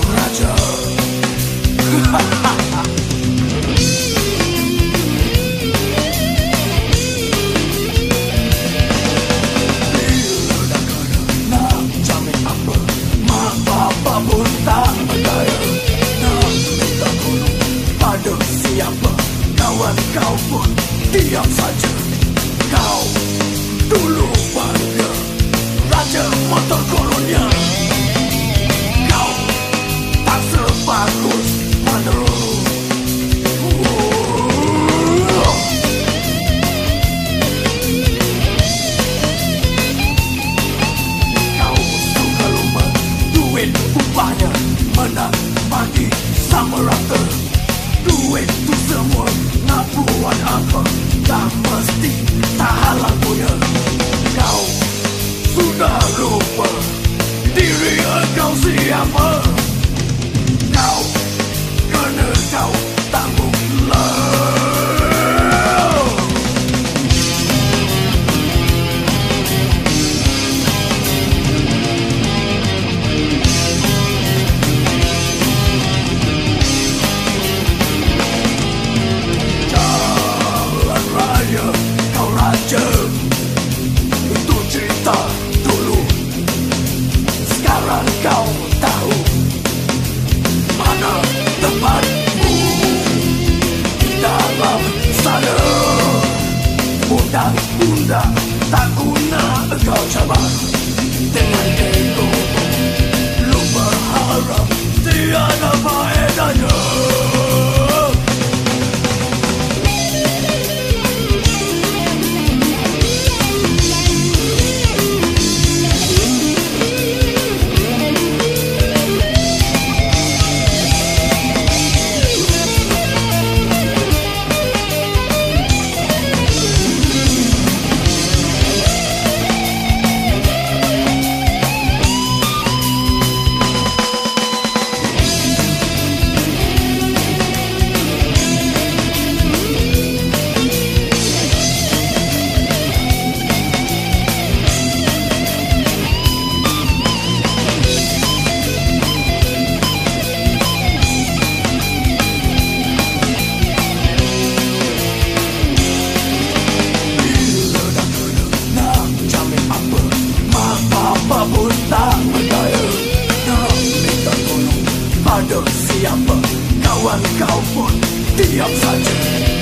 raja. Bila dah kena nak jamin apa, mak bapak pun tak berdaya. Nak minta tolong pada siapa, kawan kau pun diam saja. Kau dulu warga raja motor kolonia. Kau tak sebagus menerus. Kau suka lupa duit upahnya menang bagi sama rata. Duit tu semua nak buat apa, tak mesti tak halal punya. Kau sudah lupa diri engkau siapa. Kau kena kau tangguhlah. Jalan raya kau raja, itu cerita dulu. Sekarang kau tahu mana tempatmu di dalam sana. Undang-undang tak guna engkau cabar dengan ego. Lu berharap tiada faedahnya. Pun tak berdaya. Nak minta tolong pada siapa, kawan kau pun diam saja.